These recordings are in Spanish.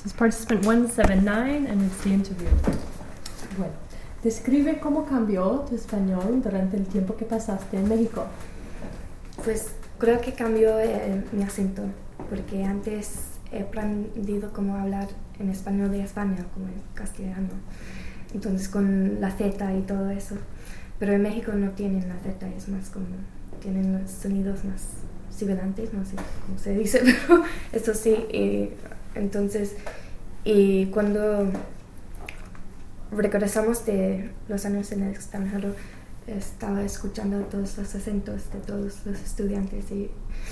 This is participant 179 and it's the interview. Bueno, describe cómo cambió tu español durante el tiempo que pasaste en México. Pues creo que cambió mi acento, porque antes he aprendido cómo hablar en español de España, como en castellano. Entonces con la Z y todo eso. Pero en México no tienen la Z, es más como, tienen los sonidos más sibilantes, no sé cómo se dice, pero eso sí. Entonces, y cuando regresamos de los años en el extranjero, estaba escuchando todos los acentos de todos los estudiantes y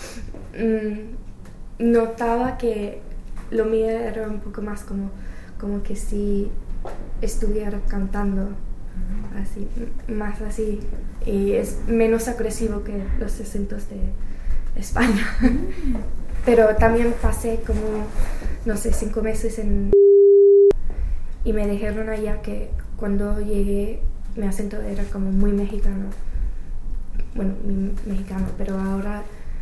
notaba que lo mío era un poco más como que si estuviera cantando, así, más así, y es menos agresivo que los acentos de España. Pero también pasé como, no sé, 5 meses y me dijeron allá que cuando llegué mi acento era como muy mexicano. Bueno, mexicano, pero ahora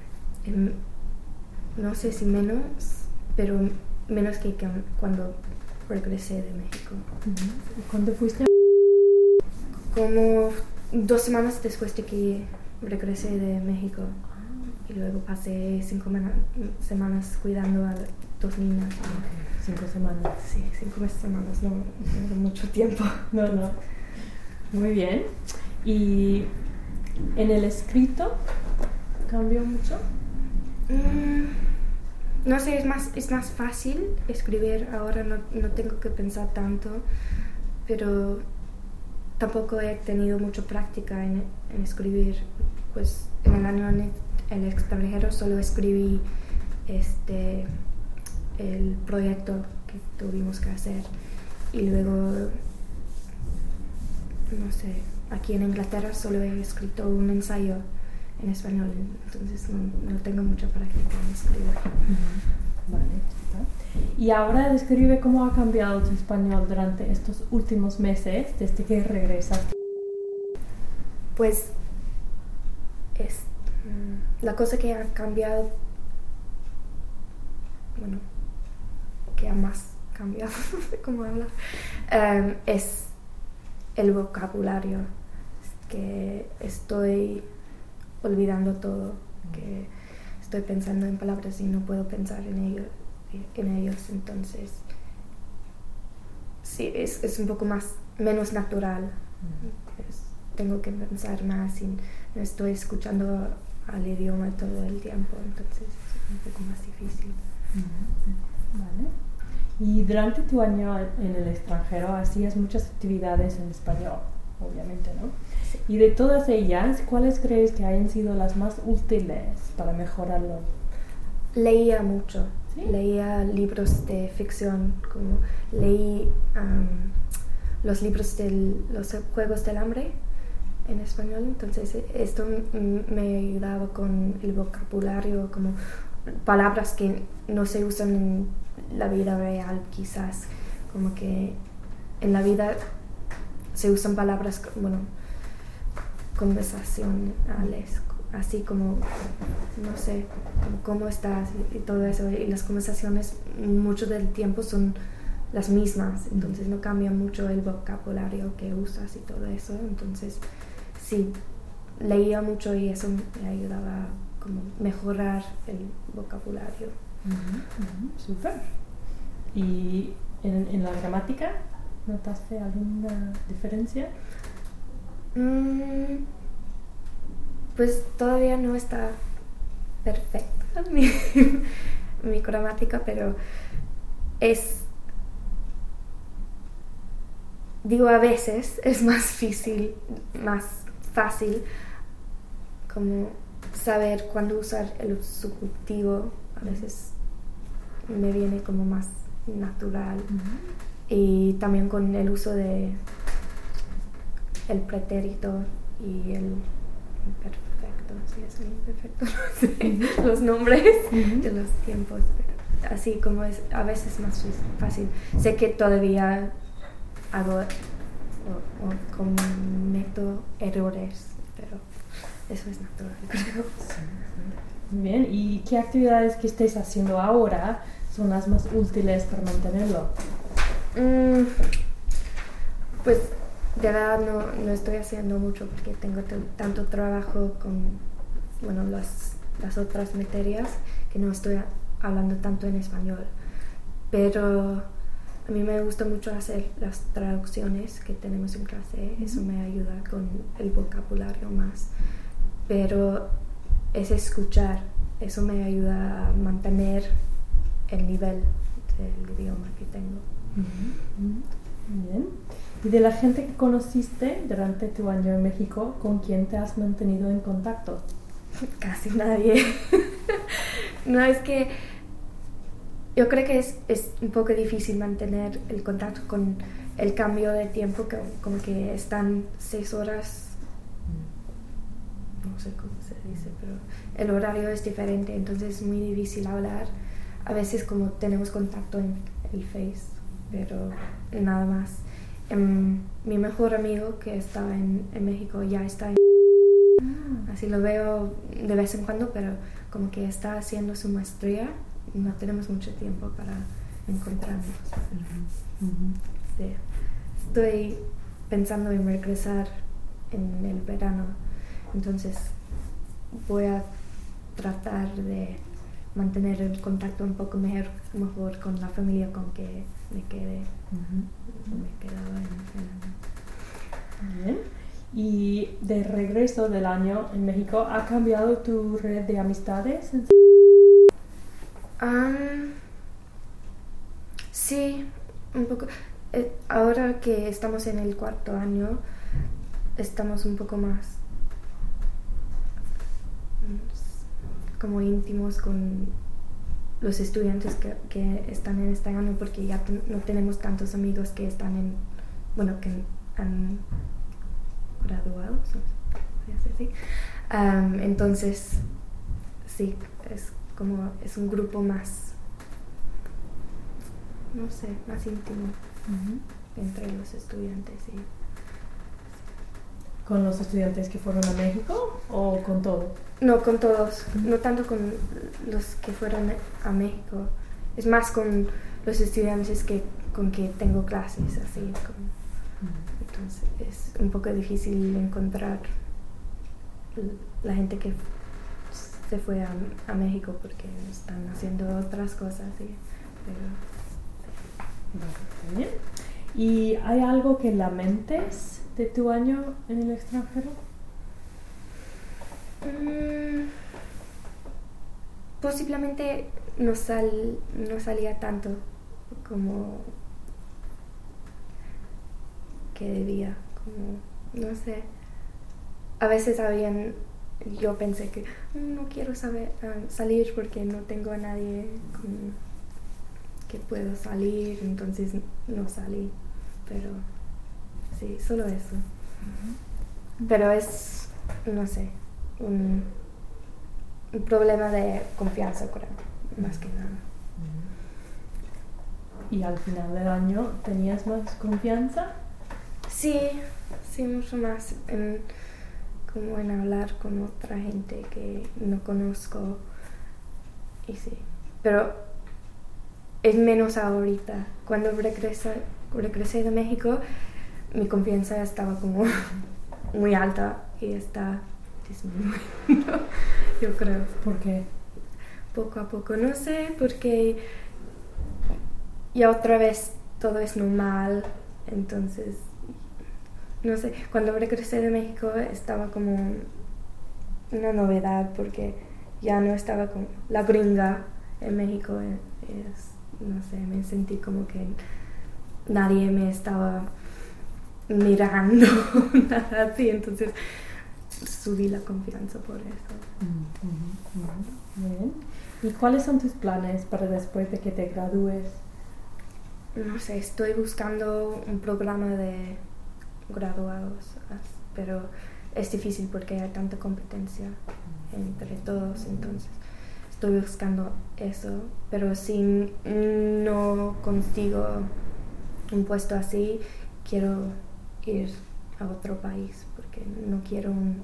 no sé si menos, pero menos que cuando regresé de México. ¿Cuándo fuiste? Como 2 semanas después de que regresé de México. Y luego pasé 5 semanas cuidando a 2 niñas. 5 semanas. Sí, 5 semanas, no era mucho tiempo. No. Muy bien. ¿Y en el escrito cambió mucho? No sé, es más fácil escribir ahora, no tengo que pensar tanto, pero tampoco he tenido mucha práctica en escribir. Pues en el año en el extranjero solo escribí el proyecto que tuvimos que hacer y luego, no sé, aquí en Inglaterra solo he escrito un ensayo en español, entonces no tengo mucha práctica en escribir. Vale, está. Y ahora describe cómo ha cambiado tu español durante estos últimos meses desde que regresaste. Pues la cosa que ha cambiado, bueno, que ha más cambiado, no sé cómo hablar, es el vocabulario, que estoy olvidando todo, que estoy pensando en palabras y no puedo pensar en ellos, entonces sí, es un poco menos natural. Tengo que pensar más y no estoy escuchando al idioma todo el tiempo, entonces es un poco más difícil. Vale. Y durante tu año en el extranjero hacías muchas actividades en español, obviamente, ¿no? Sí. Y de todas ellas, ¿cuáles crees que hayan sido las más útiles para mejorarlo? Leía mucho. ¿Sí? Leía libros de ficción, como leí los libros de los Juegos del Hambre en español, entonces esto me ayudaba con el vocabulario, como palabras que no se usan en la vida real, quizás, como que en la vida se usan palabras, bueno, conversacionales, así como, no sé, cómo estás y todo eso, y las conversaciones mucho del tiempo son las mismas, entonces no cambia mucho el vocabulario que usas y todo eso, entonces sí, leía mucho y eso me ayudaba a como mejorar el vocabulario. Súper. ¿Y en la gramática notaste alguna diferencia? Pues todavía no está perfecta mi gramática, pero a veces es más fácil como saber cuándo usar el subjuntivo. A veces me viene como más natural. Y también con el uso de el pretérito y el imperfecto, sí, es el imperfecto, no sé, los nombres de los tiempos, pero así como es a veces más fácil. Sé que todavía hago o cometo errores, pero eso es natural, creo. Muy bien. ¿Y qué actividades que estés haciendo ahora son las más útiles para mantenerlo? Pues de verdad no estoy haciendo mucho porque tengo tanto trabajo con las otras materias que no estoy hablando tanto en español. Pero a mí me gusta mucho hacer las traducciones que tenemos en clase, eso me ayuda con el vocabulario más. Pero es escuchar, eso me ayuda a mantener el nivel del idioma que tengo. Bien. ¿Y de la gente que conociste durante tu año en México, con quién te has mantenido en contacto? Casi nadie. No, es que yo creo que es un poco difícil mantener el contacto con el cambio de tiempo, que como que están 6 horas, no sé cómo se dice, pero el horario es diferente, entonces es muy difícil hablar. A veces como tenemos contacto en el Face, pero nada más. Mi mejor amigo que estaba en México ya está en... Así lo veo de vez en cuando, pero como que está haciendo su maestría, no tenemos mucho tiempo para encontrarnos. Sí. Estoy pensando en regresar en el verano, entonces voy a tratar de mantener el contacto un poco mejor con la familia con que me quedé. Me quedaba en Bien. Y de regreso del año en México, ¿ha cambiado tu red de amistades? Sí, un poco. Ahora que estamos en el 4º año, estamos un poco más como íntimos con los estudiantes que están en este año, porque ya no tenemos tantos amigos que están que han graduado, ¿sí? Entonces, sí, es un grupo más, no sé, más íntimo entre los estudiantes. ¿Con los estudiantes que fueron a México o con todos? No, con todos, no tanto con los que fueron a México, es más con los estudiantes con que tengo clases, así. Entonces es un poco difícil encontrar la gente que se fue a México porque están haciendo otras cosas, ¿sí? Pero... Bien. ¿Y hay algo que lamentes de tu año en el extranjero? Posiblemente no salía tanto como que debía, como, no sé, a veces yo pensé que no quiero salir porque no tengo a nadie con que puedo salir, entonces no salí, pero sí, solo eso. Pero es, no sé, un problema de confianza, creo, más que nada. ¿Y al final del año tenías más confianza? Sí, mucho más como en hablar con otra gente que no conozco, y sí, pero es menos ahorita. Cuando regresé de México, mi confianza estaba como muy alta y está disminuyendo, yo creo. ¿Por qué? Poco a poco, no sé, porque ya otra vez todo es normal, entonces, no sé, cuando regresé de México estaba como una novedad porque ya no estaba con la gringa en México, no sé, me sentí como que nadie me estaba mirando, nada así, entonces subí la confianza por eso. Bien. ¿Y cuáles son tus planes para después de que te gradúes? No sé, estoy buscando un programa de graduados, pero es difícil porque hay tanta competencia entre todos, entonces estoy buscando eso, pero si no consigo un puesto así, quiero ir a otro país porque no quiero un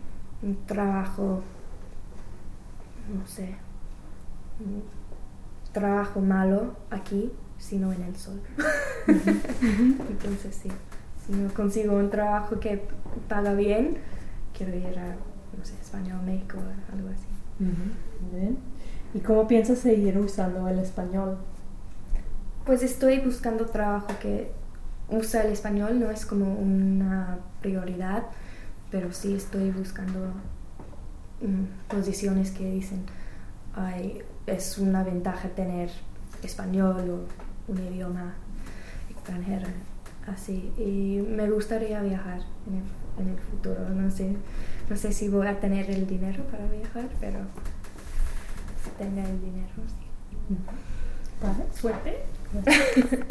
trabajo, no sé, trabajo malo aquí, sino en el sol. Entonces sí, si no consigo un trabajo que paga bien, quiero ir a, no sé, España o México o algo así. Bien. ¿Y cómo piensas seguir usando el español? Pues estoy buscando trabajo que usa el español, no es como una prioridad, pero sí estoy buscando posiciones que dicen, ay, es una ventaja tener español o un idioma extranjero, así. Y me gustaría viajar en el futuro, no sé si voy a tener el dinero para viajar, pero si tenga el dinero, sí. Vale, suerte.